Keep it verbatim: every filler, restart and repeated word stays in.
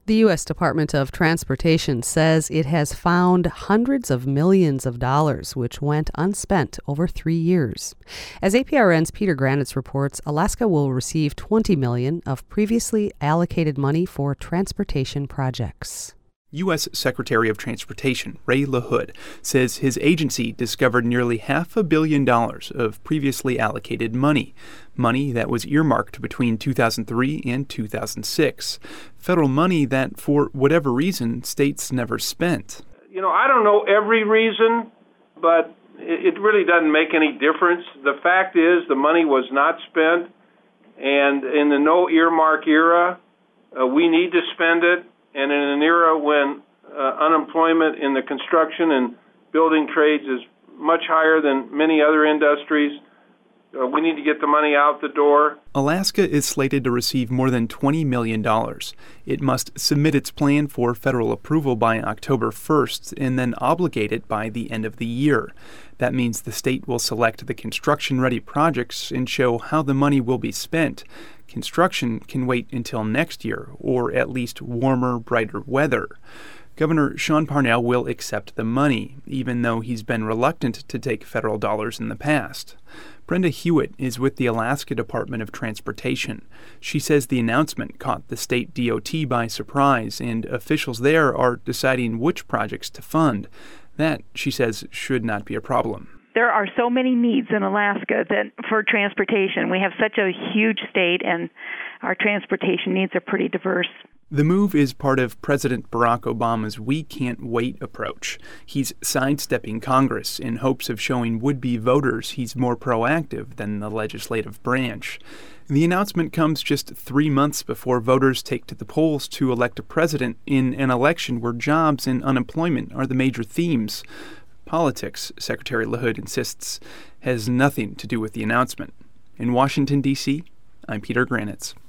The U S Department of Transportation says it has found hundreds of millions of dollars which went unspent over three years. As A P R N's Peter Granitz reports, Alaska will receive twenty million dollars of previously allocated money for transportation projects. U S Secretary of Transportation Ray LaHood says his agency discovered nearly half a billion dollars of previously allocated money, money that was earmarked between two thousand three and two thousand six, federal money that, for whatever reason, states never spent. You know, I don't know every reason, but it really doesn't make any difference. The fact is the money was not spent, and in the no earmark era, uh, we need to spend it. And in an era when uh, unemployment in the construction and building trades is much higher than many other industries, uh, we need to get the money out the door. Alaska is slated to receive more than twenty million dollars. It must submit its plan for federal approval by October first and then obligate it by the end of the year. That means the state will select the construction-ready projects and show how the money will be spent. Construction can wait until next year, or at least warmer, brighter weather. Governor Sean Parnell will accept the money, even though he's been reluctant to take federal dollars in the past. Brenda Hewitt is with the Alaska Department of Transportation. She says the announcement caught the state D O T by surprise, and officials there are deciding which projects to fund. That, she says, should not be a problem. There are so many needs in Alaska that for transportation. We have such a huge state, and our transportation needs are pretty diverse. The move is part of President Barack Obama's We Can't Wait approach. He's sidestepping Congress in hopes of showing would-be voters he's more proactive than the legislative branch. The announcement comes just three months before voters take to the polls to elect a president in an election where jobs and unemployment are the major themes. Politics, Secretary LaHood insists, has nothing to do with the announcement. In Washington, D C, I'm Peter Granitz.